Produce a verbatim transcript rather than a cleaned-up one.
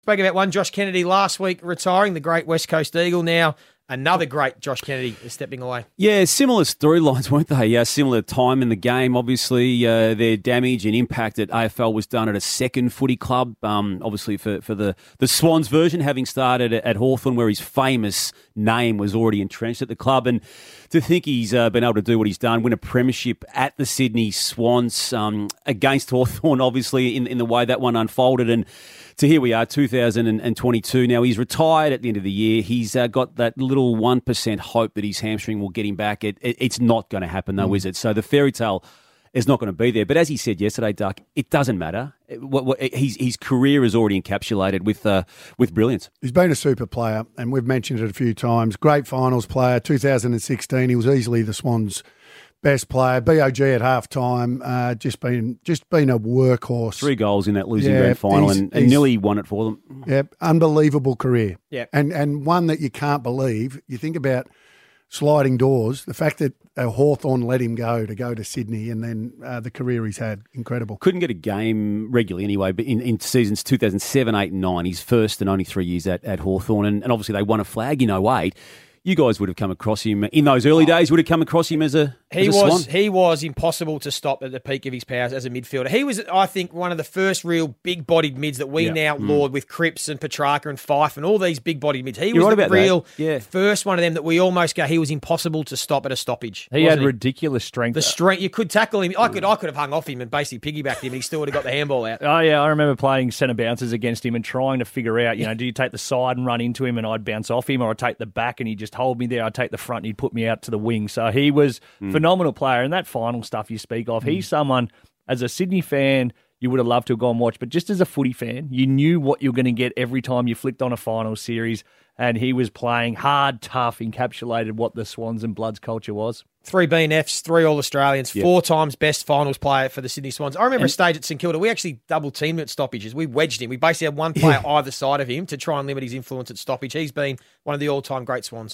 Spoke about one, Josh Kennedy last week retiring, the great West Coast Eagle. Now another great Josh Kennedy is stepping away. Yeah, similar storylines, weren't they? Yeah, similar time in the game. Obviously, uh, their damage and impact at A F L was done at a second footy club. Um, obviously, for, for the, the Swans version, having started at, at Hawthorn, where his famous name was already entrenched at the club. And to think he's uh, been able to do what he's done, win a premiership at the Sydney Swans um, against Hawthorn, obviously, in, in the way that one unfolded. And so here we are, two thousand twenty-two. Now, he's retired at the end of the year. He's uh, got that little one percent hope that his hamstring will get him back. It, it, it's not going to happen, though, mm. is it? So the fairy tale is not going to be there. But as he said yesterday, Duck, it doesn't matter. What, what, his, his career is already encapsulated with uh, with brilliance. He's been a super player, and we've mentioned it a few times. Great finals player. two thousand sixteen, he was easily the Swans' best player. B O G at half time, uh, just been just been a workhorse. Three goals in that losing yeah, grand final and, and nearly won it for them. Yeah, unbelievable career. Yeah, and and one that you can't believe. You think about sliding doors, the fact that uh, Hawthorn let him go to go to Sydney, and then uh, the career he's had, incredible. Couldn't get a game regularly anyway, but in, in seasons two thousand seven, eight and nine, his first and only three years at, at Hawthorn, and, and obviously they won a flag in oh eight. You guys would have come across him in those early days. Would have come across him as a he as a was swan. he was impossible to stop at the peak of his powers as a midfielder. He was, I think, one of the first real big-bodied mids that we yeah. now mm. laud with Cripps and Petrarca and Fife and all these big-bodied mids. He You're was right the real yeah. first one of them that we almost go. He was impossible to stop at a stoppage. He had he? ridiculous strength. The strength you could tackle him. I could I could have hung off him and basically piggybacked him, and he still would have got the handball out. Oh yeah, I remember playing centre bounces against him and trying to figure out, you know, do you take the side and run into him and I'd bounce off him, or I'd take the back and he'd just hold me there. I'd take the front and he'd put me out to the wing. So he was a mm. phenomenal player. And that final stuff you speak of, mm. he's someone, as a Sydney fan, you would have loved to have gone and watch. But just as a footy fan, you knew what you were going to get every time you flicked on a final series. And he was playing hard, tough, encapsulated what the Swans and Bloods culture was. Three B N Fs, three All-Australians, yep. four times best finals player for the Sydney Swans. I remember and, a stage at St Kilda, we actually double-teamed him at stoppages. We wedged him. We basically had one player yeah. either side of him to try and limit his influence at stoppage. He's been one of the all-time great Swans.